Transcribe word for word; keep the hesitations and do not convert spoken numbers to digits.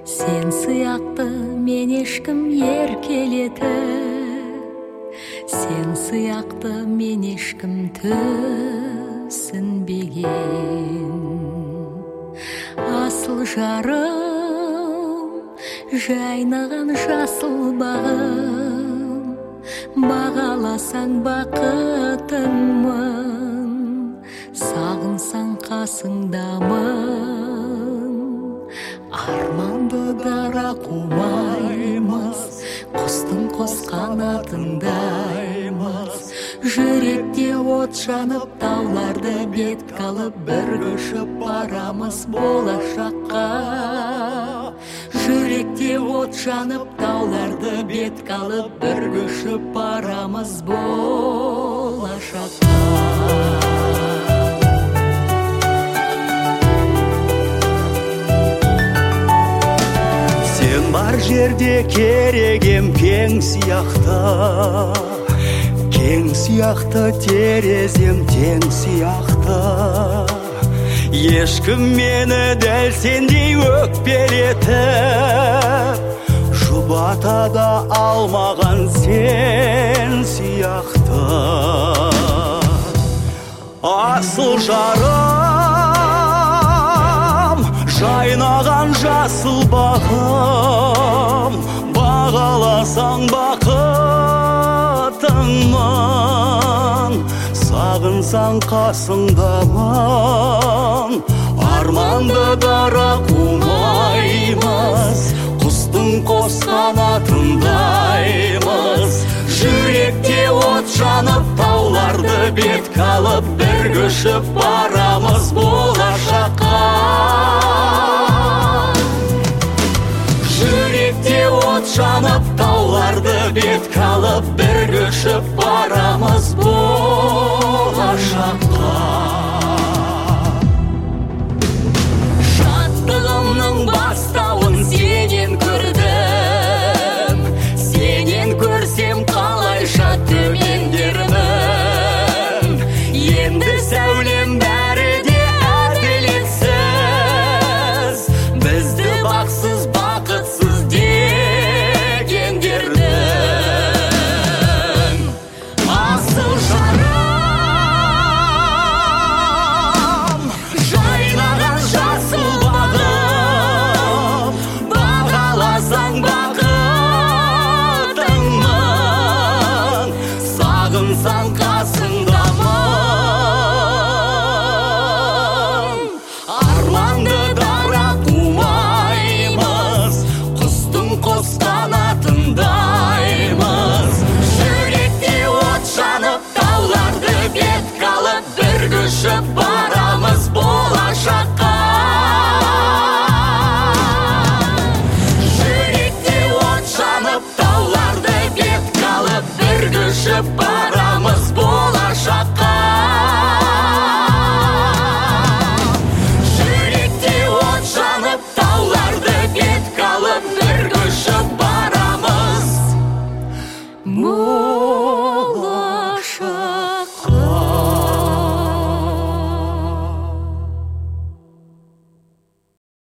Сен сыяқты мен ешкім еркелетіп, сен сыяқты мен ешкім түсінбеген. Асыл жарым, жайнаған жасыл бағым, бағаласаң бақытыңмын, сағынсаң қасыңдамын. Арманды дара қумаймыз, құстың қос қанатындаймыз. Жүректе от жанып, тауларды бет қалып, бір көшіп барамыз болашаққа. Жүректе от жанып, тауларды бет қалып, бір көшіп барамыз болашаққа. Сен бар жерде керегем кең сияқты, кең сияқты терезем тең сияқты. Ешкім мені дәл сендей өкпелетіп, жұбата да алмаған сен сияқты. Асыл жарым, жайнаған жасыл бағым, бағаласаң бақытыңмын, сағынсаң қасыңдамын. Арманды дара қумаймыз, құстың қос қанатындаймыз. Жүректе от жанып, тауларды бет қалып, бір көшіп барамыз болашаққа. Жүректе от жанып, тауларды бет қалып, бір көшіп барамыз